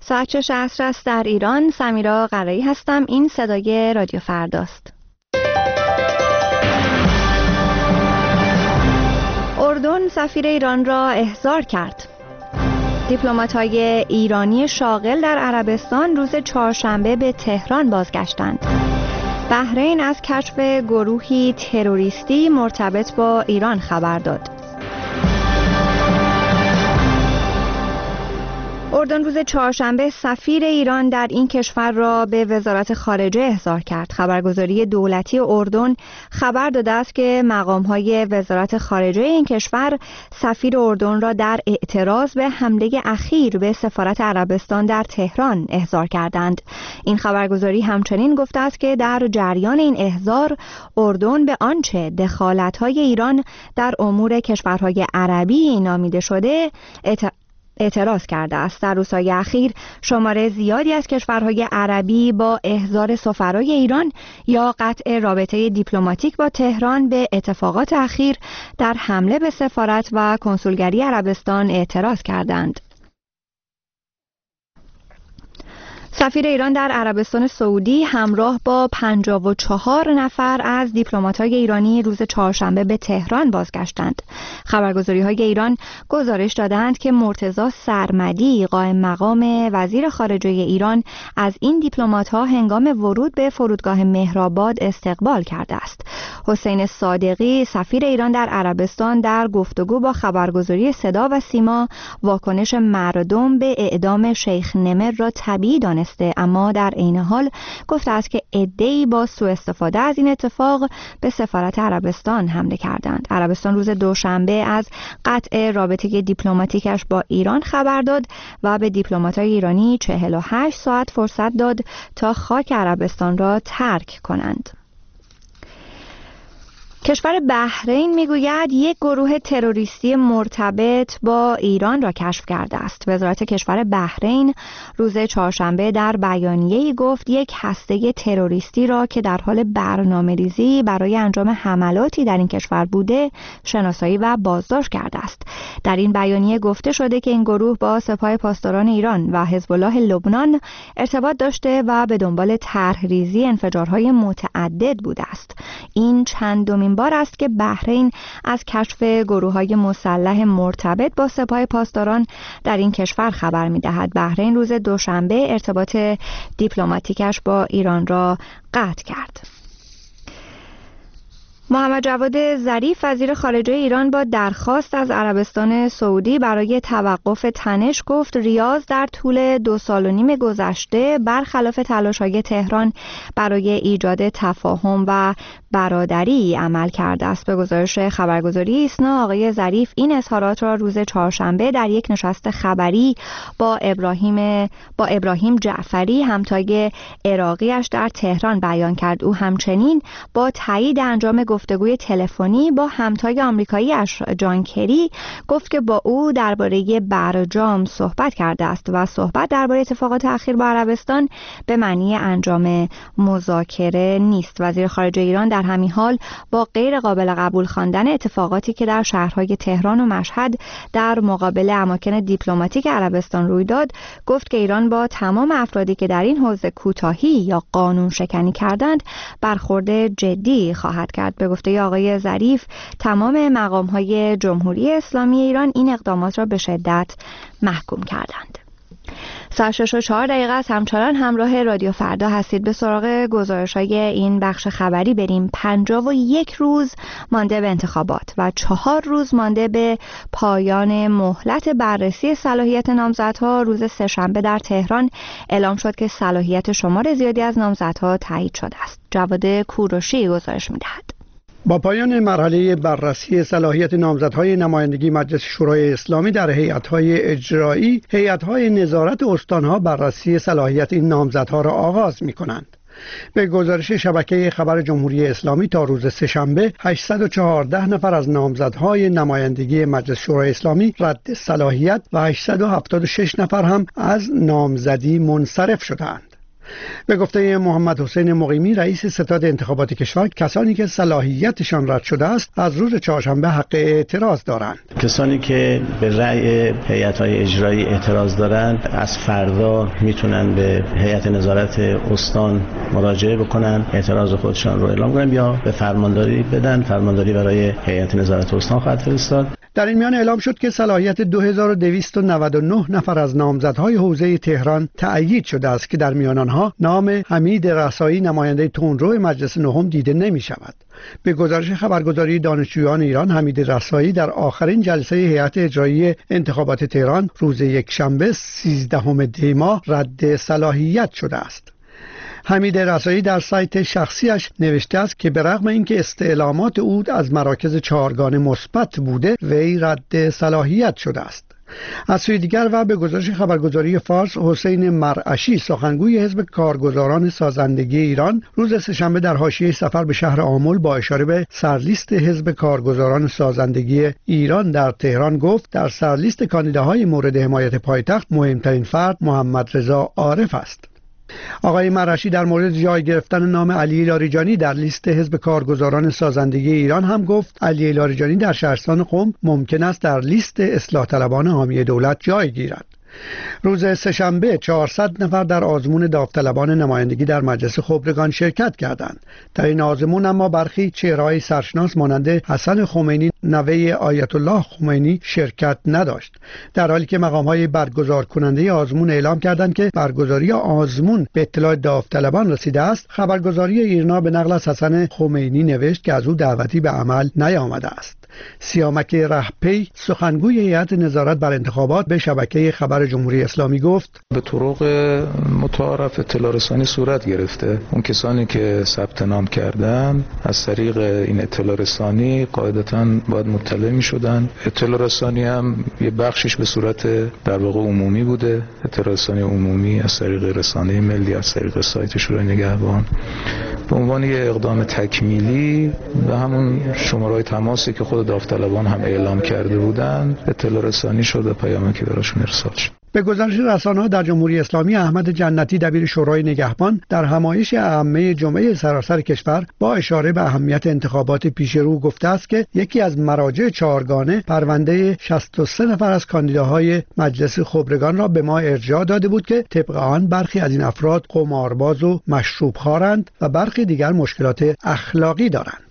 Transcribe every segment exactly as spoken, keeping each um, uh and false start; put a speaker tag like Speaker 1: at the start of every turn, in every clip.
Speaker 1: ساعت شش عصر است در ایران. سمیرا قرایی هستم. این صدای رادیو فرداست. اردن سفیر ایران را احضار کرد. دیپلمات‌های ایرانی شاغل در عربستان روز چهارشنبه به تهران بازگشتند. بحرین از کشف گروهی تروریستی مرتبط با ایران خبر داد. اردن روز چهارشنبه سفیر ایران در این کشور را به وزارت خارجه احضار کرد. خبرگزاری دولتی اردن خبر داده است که مقام‌های وزارت خارجه این کشور سفیر اردن را در اعتراض به حمله اخیر به سفارت عربستان در تهران احضار کردند. این خبرگزاری همچنین گفته است که در جریان این احضار اردن به آنچه دخالت‌های ایران در امور کشورهای عربی نامیده شده اعت... اعتراض کرده است. در روزهای اخیر شمار زیادی از کشورهای عربی با احضار سفرای ایران یا قطع رابطه دیپلماتیک با تهران به اتفاقات اخیر در حمله به سفارت و کنسولگری عربستان اعتراض کردند. سفیر ایران در عربستان سعودی همراه با پنجاه و چهار نفر از دیپلمات‌های ایرانی روز چهارشنبه به تهران بازگشتند. خبرگزاری‌های ایران گزارش دادند که مرتضی سرمدی قائم مقام وزیر خارجه ایران از این دیپلمات‌ها هنگام ورود به فرودگاه مهرآباد استقبال کرده است. حسین صادقی سفیر ایران در عربستان در گفتگو با خبرگزاری صدا و سیما واکنش مردم به اعدام شیخ نمر را طبیعی دانست، اما در عین حال گفته است که عده‌ای با سوء استفاده از این اتفاق به سفارت عربستان حمله کردند. عربستان روز دوشنبه از قطع رابطه دیپلماتیکش با ایران خبر داد و به دیپلمات‌های ایرانی چهل و هشت ساعت فرصت داد تا خاک عربستان را ترک کنند. کشور بحرین میگوید یک گروه تروریستی مرتبط با ایران را کشف کرده است. وزارت کشور بحرین روز چهارشنبه در بیانیه‌ای گفت یک هسته تروریستی را که در حال برنامه‌ریزی برای انجام حملاتی در این کشور بوده شناسایی و بازداشت کرده است. در این بیانیه گفته شده که این گروه با سپاه پاسداران ایران و حزب الله لبنان ارتباط داشته و به دنبال طرح‌ریزی انفجارهای متعدد بوده است. این چندمین بار است که بحرین از کشف گروه‌های مسلح مرتبط با سپاه پاسداران در این کشور خبر می‌دهد. بحرین روز دوشنبه ارتباط دیپلماتیکش با ایران را قطع کرد. محمد جواد ظریف وزیر خارجه ایران با درخواست از عربستان سعودی برای توقف تنش گفت ریاض در طول دو سال و نیم گذشته برخلاف تلاش‌های تهران برای ایجاد تفاهم و برادری عمل کرده است. به گزارش خبرگزاری ایسنا آقای ظریف این اظهارات را روز چهارشنبه در یک نشست خبری با ابراهیم با ابراهیم جعفری همتای عراقیش در تهران بیان کرد. او همچنین با تایید انجام گفتگوی تلفنی با همتای آمریکایی‌اش جان کری گفت که با او درباره برجام صحبت کرده است و صحبت درباره اتفاقات اخیر با عربستان به معنی انجام مذاکره نیست. وزیر خارجه ایران در همین حال با غیر قابل قبول خواندن اتفاقاتی که در شهرهای تهران و مشهد در مقابل اماکن دیپلماتیک عربستان روی داد گفت که ایران با تمام افرادی که در این حوزه کوتاهی یا قانون شکنی کردند برخورد جدی خواهد کرد. به گفته آقای ظریف تمام مقام‌های جمهوری اسلامی ایران این اقدامات را به شدت محکوم کردند. ساعت شش و چهار دقیقه است. همچنان همراه رادیو فردا هستید. به سراغ گزارش‌های این بخش خبری بریم. پنجاه و یک روز مانده به انتخابات و چهار روز مانده به پایان مهلت بررسی صلاحیت نامزدها روز سه‌شنبه در تهران اعلام شد که صلاحیت شمار زیادی از نامزدها تایید شده است. جواد کوروشی گزارش می‌دهد.
Speaker 2: با پایان مرحله بررسی صلاحیت نامزدهای نمایندگی مجلس شورای اسلامی در هیئت‌های اجرایی، هیئت‌های نظارت استان‌ها بررسی صلاحیت این نامزدها را آغاز می‌کنند. به گزارش شبکه خبر جمهوری اسلامی تا روز سه‌شنبه هشتصد و چهارده نفر از نامزدهای نمایندگی مجلس شورای اسلامی رد صلاحیت و هشتصد و هفتاد و شش نفر هم از نامزدی منصرف شدند. به گفته محمد حسین مقیمی رئیس ستاد انتخابات کشور، کسانی که صلاحیتشان رد شده است از روز چهارشنبه حق اعتراض دارند.
Speaker 3: کسانی که به رأی هیئت‌های اجرایی اعتراض دارند از فردا میتونن به هیئت نظارت استان مراجعه بکنن، اعتراض خودشان رو اعلام کنن یا به فرمانداری بدن. فرمانداری برای هیئت نظارت استان خواهد فرستاد.
Speaker 2: در این میان اعلام شد که صلاحیت دو هزار و دویست و نود و نه نفر از نامزدهای حوزه تهران تأیید شده است که در میان آنها نام حمید رسایی نماینده تندرو مجلس نهم دیده نمی شود. به گزارش خبرگزاری دانشجویان ایران، حمید رسایی در آخرین جلسه هیئت اجرایی انتخابات تهران روز یکشنبه سیزدهم دی ماه رد صلاحیت شده است. حمید رسایی در سایت شخصیش نوشته است که به رغم اینکه استعلامات او از مراکز چهارگانه مثبت بوده، وی رد صلاحیت شده است. از سوی دیگر و به گزارش خبرگزاری فارس، حسین مرعشی سخنگوی حزب کارگزاران سازندگی ایران روز سه‌شنبه در حاشیه سفر به شهر آمل با اشاره به سرلیست حزب کارگزاران سازندگی ایران در تهران گفت در سرلیست کاندیداهای مورد حمایت پایتخت مهمترین فرد محمد رضا عارف است. آقای مرعشی در مورد جای گرفتن نام علی لاریجانی در لیست حزب کارگزاران سازندگی ایران هم گفت علی لاریجانی در شهرستان قم ممکن است در لیست اصلاح طلبان حامی دولت جای گیرد. روز سه‌شنبه چهارصد نفر در آزمون داوطلبان نمایندگی در مجلس خبرگان شرکت کردند. در این آزمون اما برخی چهره‌های سرشناس مانند حسن خمینی نوه آیت الله خمینی شرکت نداشت، در حالی که مقام‌های برگزار کننده آزمون اعلام کردند که برگزاری آزمون به اطلاع داوطلبان رسیده است. خبرگزاری ایرنا به نقل از حسن خمینی نوشت که از او دعوتی به عمل نیامده است. سیامک رهپی سخنگوی هیئت نظارت بر انتخابات به شبکه خبر جمهوری اسلامی گفت
Speaker 4: به طرق متعارف اطلاع رسانی صورت گرفته. اون کسانی که ثبت نام کردن از طریق این اطلاع رسانی قاعدتاً باید مطلع می شدن. اطلاع رسانی هم یه بخشش به صورت در واقع عمومی بوده، اطلاع رسانی عمومی از طریق رسانه ملی، از طریق سایت شورای نگهبان، به عنوان یه اقدام تکمیلی به همون شماره‌های تماسی که خود داوطلبان هم اعلام کرده بودند اطلاع رسانی شد و پیامی که براشون ارسال شد.
Speaker 2: به گزارش رسانه‌ها در جمهوری اسلامی، احمد جنتی دبیر شورای نگهبان در همایش عامه جمعه سراسر کشور با اشاره به اهمیت انتخابات پیش رو گفته است که یکی از مراجع چهارگانه پرونده شصت و سه نفر از کاندیداهای مجلس خبرگان را به ما ارجاع داده بود که طبق آن برخی از این افراد قمارباز و مشروب خوارند و برخی دیگر مشکلات اخلاقی دارند.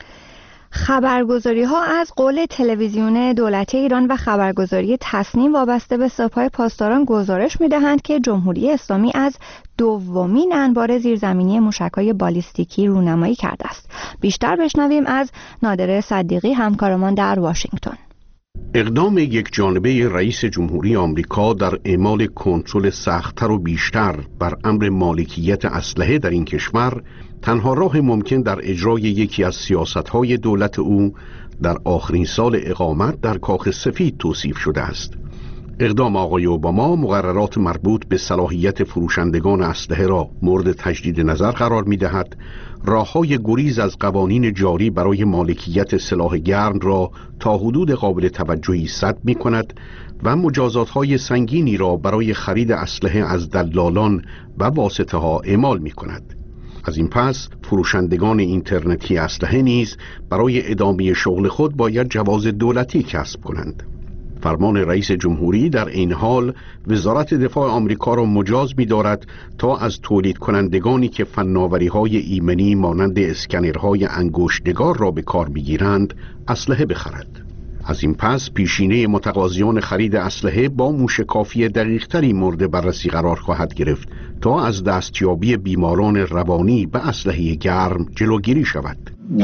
Speaker 1: خبرگزاری ها از قول تلویزیون دولتی ایران و خبرگزاری تصنیم وابسته به سپاه پاسداران گزارش می دهند که جمهوری اسلامی از دومین انبار زیرزمینی موشک‌های بالیستیکی رونمایی کرده است. بیشتر بشنویم از نادر صدیقی همکارمان در واشنگتن.
Speaker 5: اقدام یک جانبه رئیس جمهوری آمریکا در اعمال کنترل سخت‌تر و بیشتر بر امر مالکیت اسلحه در این کشور تنها راه ممکن در اجرای یکی از سیاست‌های دولت او در آخرین سال اقامت در کاخ سفید توصیف شده است. اقدام آقای اوباما مقررات مربوط به صلاحیت فروشندگان اسلحه را مورد تجدید نظر قرار می‌دهد، راه‌های گریز از قوانین جاری برای مالکیت سلاح گرم را تا حدود قابل توجهی سد می‌کند و مجازات‌های سنگینی را برای خرید اسلحه از دلالان و واسطه‌ها اعمال می‌کند. از این پس فروشندگان اینترنتی اسلحه نیز برای ادامه شغل خود باید جواز دولتی کسب کنند. فرمان رئیس جمهوری در این حال وزارت دفاع آمریکا را مجاز می‌دارد تا از تولید کنندگانی که فناوری‌های ایمنی مانند اسکنرهای انگشت‌نگار را به کار می‌گیرند اسلحه بخرد. از این پس پیشینه متقاضیان خرید اسلحه با موشکافی دقیق‌تری مورد بررسی قرار خواهد گرفت تا از دستیابی بیماران روانی به اسلحه گرم جلوگیری شود.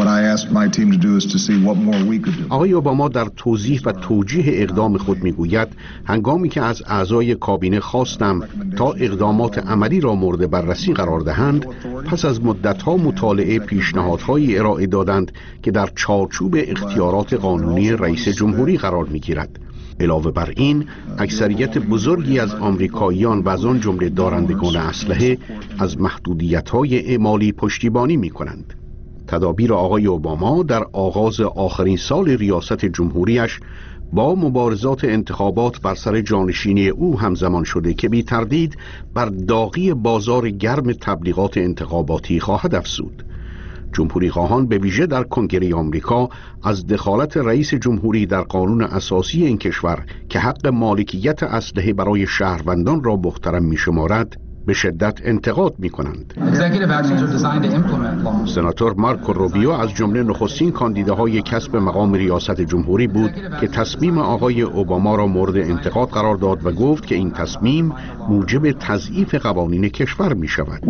Speaker 5: آقای اوباما در توضیح و توجیه اقدام خود میگوید هنگامی که از اعضای کابینه خواستم تا اقدامات عملی را مورد بررسی قرار دهند، پس از مدت‌ها مطالعه پیشنهادهایی ارائه دادند که در چارچوب اختیارات قانونی رئیس جمهوری قرار میگیرد. علاوه بر این، اکثریت بزرگی از آمریکاییان و از آن جمله دارندگان اسلحه از محدودیت‌های اعمالی پشتیبانی می‌کنند. تدابیر آقای اوباما در آغاز آخرین سال ریاست جمهوریش با مبارزات انتخابات بر سر جانشینی او همزمان شده که بی تردید بر داغی بازار گرم تبلیغات انتخاباتی خواهد افزود. جمهوری خواهان به ویژه در کنگره آمریکا از دخالت رئیس جمهوری در قانون اساسی این کشور که حق مالکیت اسلحه برای شهروندان را محترم می‌شمارد به شدت انتقاد می‌کنند. سناتور مارکو روبیو از جمله نخستین کاندیداهای کسب مقام ریاست جمهوری بود که تصمیم آقای اوباما را مورد انتقاد قرار داد و گفت که این تصمیم موجب تضعیف قوانین کشور می‌شود.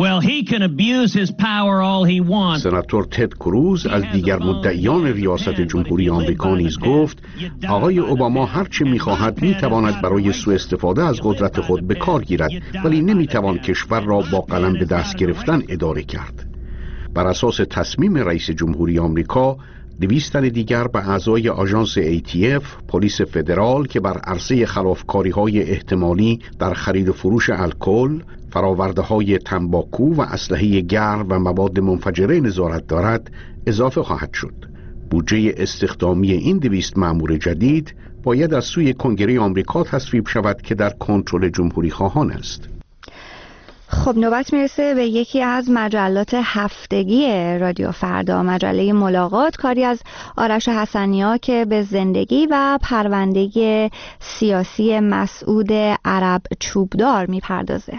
Speaker 5: سناتور تد کروز از دیگر مدعیان ریاست جمهوری آمریکا نیز گفت آقای اوباما هر چه می‌خواهد می‌تواند برای سوء استفاده از قدرت خود به کار گیرد، ولی نمی‌تواند کشور را با قلم به دست گرفتن اداره کرد. بر اساس تصمیم رئیس جمهوری آمریکا، دویست تن دیگر به اعضای آژانس ای تی اف، پلیس فدرال که بر عرصه خلافکاری‌های احتمالی در خرید و فروش الکل، فراورده‌های تنباکو و اسلحه گرم و مواد منفجره نظارت دارد، اضافه خواهد شد. بودجه استخدامی این دویست مأمور جدید باید از سوی کنگره آمریکا تصویب شود که در کنترل جمهوری خواهان است.
Speaker 1: خب نوبت میرسه به یکی از مجلات هفتگی رادیو فردا، مجله ملاقات، کاری از آرش حسنیا که به زندگی و پرونده سیاسی مسعود عرب چوبدار میپردازه.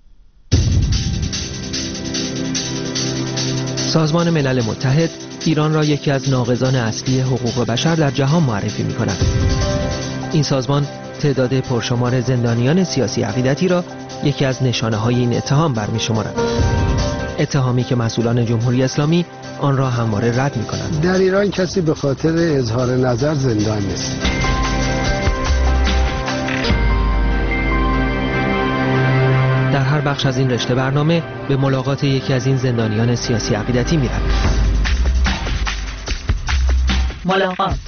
Speaker 6: سازمان ملل متحد ایران را یکی از ناقضان اصلی حقوق بشر در جهان معرفی می‌کند. این سازمان تعداد پرشمار زندانیان سیاسی عقیدتی را یکی از نشانه‌های این اتهام برمی‌شمارد. اتهامی که مسئولان جمهوری اسلامی آن را همواره رد می‌کنند.
Speaker 7: در ایران کسی به خاطر اظهار نظر زندان نیست.
Speaker 6: در هر بخش از این رشته برنامه به ملاقات یکی از این زندانیان سیاسی عقیدتی می‌رویم.
Speaker 8: ملاقات.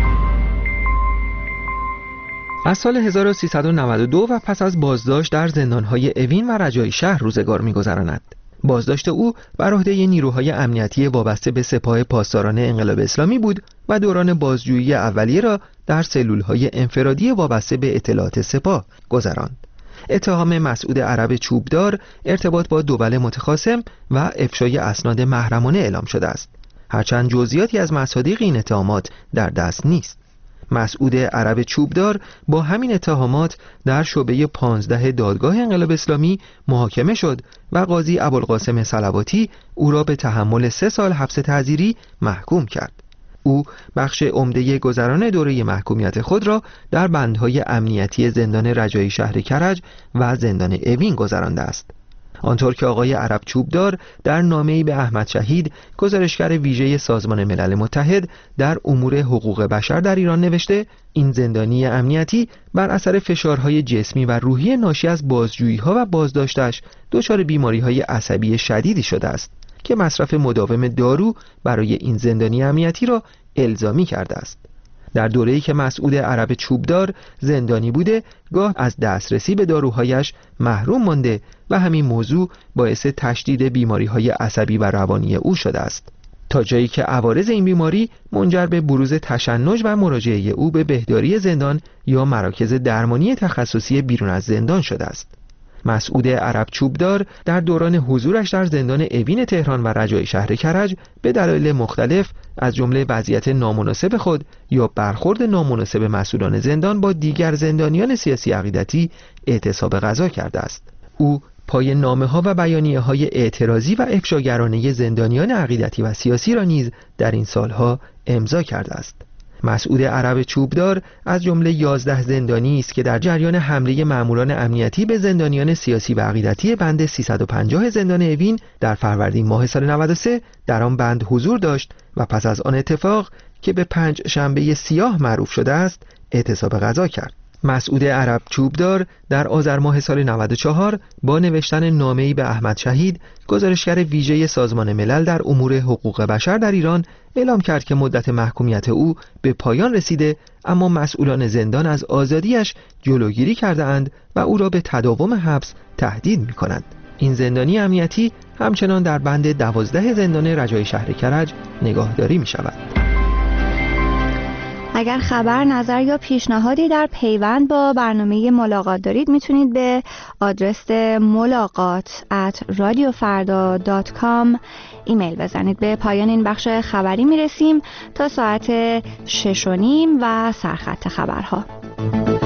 Speaker 6: از سال هزار و سیصد و نود و دو و پس از بازداشت در زندان‌های اوین و رجایی شهر روزگار می‌گذراند. بازداشت او بر عهده نیروهای امنیتی وابسته به سپاه پاسداران انقلاب اسلامی بود و دوران بازجویی اولیه را در سلول‌های انفرادی وابسته به اطلاعات سپاه گذراند. اتهام مسعود عرب چوبدار ارتباط با دول متخاصم و افشای اسناد محرمانه اعلام شده است. هرچند جزئیاتی از مصادیق این اتهامات در دست نیست. مسعود عرب چوبدار با همین اتهامات در شعبه پانزده دادگاه انقلاب اسلامی محاکمه شد و قاضی ابوالقاسم صلواتی او را به تحمل سه سال حبس تعزیری محکوم کرد. او بخش عمده گذران دوره محکومیت خود را در بندهای امنیتی زندان رجایی شهر کرج و زندان اوین گذرانده است. آنطور که آقای عرب چوبدار در نامه‌ای به احمد شهید، گزارشگر ویژه سازمان ملل متحد در امور حقوق بشر در ایران نوشته، این زندانی امنیتی بر اثر فشارهای جسمی و روحی ناشی از بازجویی‌ها و بازداشتش دچار بیماری‌های عصبی شدیدی شده است که مصرف مداوم دارو برای این زندانی امنیتی را الزامی کرده است. در دوره‌ای که مسعود عرب چوبدار زندانی بوده، گاه از دسترسی به داروهایش محروم مانده و همین موضوع باعث تشدید بیماری‌های عصبی و روانی او شده است، تا جایی که عوارض این بیماری منجر به بروز تشنج و مراجعه او به بهداری زندان یا مراکز درمانی تخصصی بیرون از زندان شده است. مسعود عرب چوبدار در دوران حضورش در زندان اوین تهران و رجایی شهر کرج به دلایل مختلف از جمله وضعیت نامناسب خود یا برخورد نامناسب مسئولان زندان با دیگر زندانیان سیاسی عقیدتی اعتصاب غذا کرده است. او پای نامه‌ها و بیانیه‌های اعتراضی و افشاگرانه زندانیان عقیدتی و سیاسی را نیز در این سالها امضا کرده است. مسعود عرب چوبدار از جمله یازده زندانی است که در جریان حمله ماموران امنیتی به زندانیان سیاسی و عقیدتی بند سیصد و پنجاه زندان اوین در فروردین ماه سال نود و سه در آن بند حضور داشت و پس از آن اتفاق که به پنج شنبه سیاه معروف شده است اعتصاب غذا کرد. مسعود عرب چوبدار در آذر ماه سال نود و چهار با نوشتن نامه‌ای به احمد شهید، گزارشگر ویژه سازمان ملل در امور حقوق بشر در ایران، اعلام کرد که مدت محکومیت او به پایان رسیده، اما مسئولان زندان از آزادیش جلوگیری کرده اند و او را به تداوم حبس تهدید می‌کنند. این زندانی امنیتی همچنان در بند دوازده زندان رجایی شهر کرج نگاهداری می‌شود.
Speaker 1: اگر خبر، نظر یا پیشنهادی در پیوند با برنامه ملاقات دارید میتونید به آدرس ملاقات ات رادیو فردا دات کام ایمیل بزنید. به پایان این بخش خبری میرسیم تا ساعت شش و نیم و سرخط خبرها.